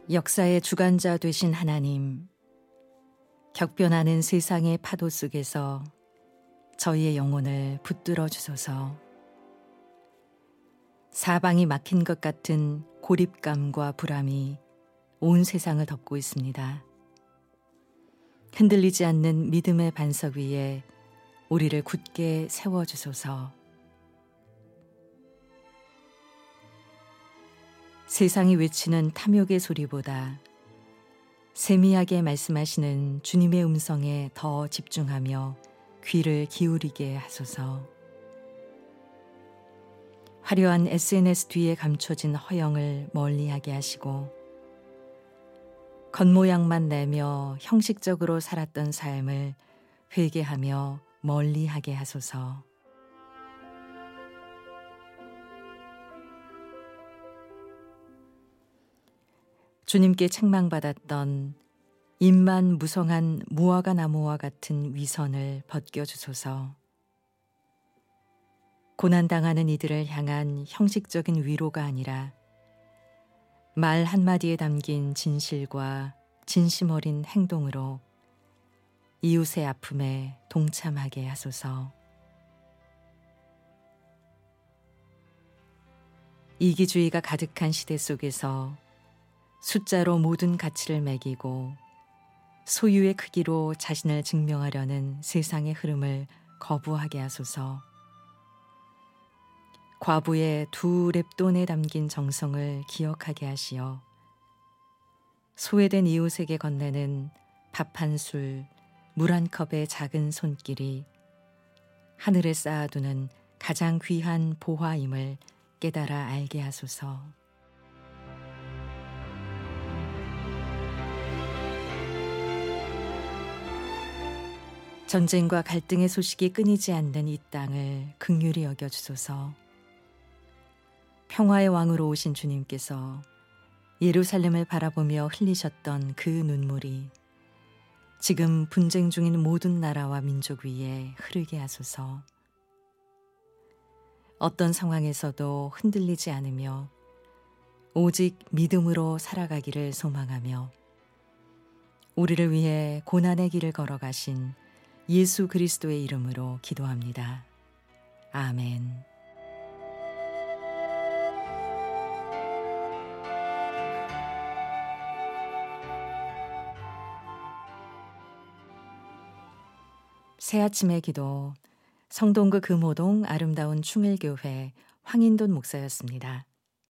역사의 주관자 되신 하나님, 격변하는 세상의 파도 속에서 저희의 영혼을 붙들어 주소서. 사방이 막힌 것 같은 고립감과 불안이 온 세상을 덮고 있습니다. 흔들리지 않는 믿음의 반석 위에 우리를 굳게 세워주소서. 세상이 외치는 탐욕의 소리보다 세미하게 말씀하시는 주님의 음성에 더 집중하며 귀를 기울이게 하소서. 화려한 SNS 뒤에 감춰진 허영을 멀리하게 하시고 겉모양만 내며 형식적으로 살았던 삶을 회개하며 멀리하게 하소서. 주님께 책망받았던 입만 무성한 무화과 나무와 같은 위선을 벗겨주소서. 고난당하는 이들을 향한 형식적인 위로가 아니라 말 한마디에 담긴 진실과 진심 어린 행동으로 이웃의 아픔에 동참하게 하소서. 이기주의가 가득한 시대 속에서 숫자로 모든 가치를 매기고 소유의 크기로 자신을 증명하려는 세상의 흐름을 거부하게 하소서. 과부의 두 랩돈에 담긴 정성을 기억하게 하시어 소외된 이웃에게 건네는 밥 한 술, 물 한 컵의 작은 손길이 하늘에 쌓아두는 가장 귀한 보화임을 깨달아 알게 하소서. 전쟁과 갈등의 소식이 끊이지 않는 이 땅을 긍휼히 여겨주소서. 평화의 왕으로 오신 주님께서 예루살렘을 바라보며 흘리셨던 그 눈물이 지금 분쟁 중인 모든 나라와 민족 위에 흐르게 하소서. 어떤 상황에서도 흔들리지 않으며 오직 믿음으로 살아가기를 소망하며 우리를 위해 고난의 길을 걸어가신 예수 그리스도의 이름으로 기도합니다. 아멘. 새아침의 기도, 성동구 금호동 아름다운 충일교회 황인돈 목사였습니다.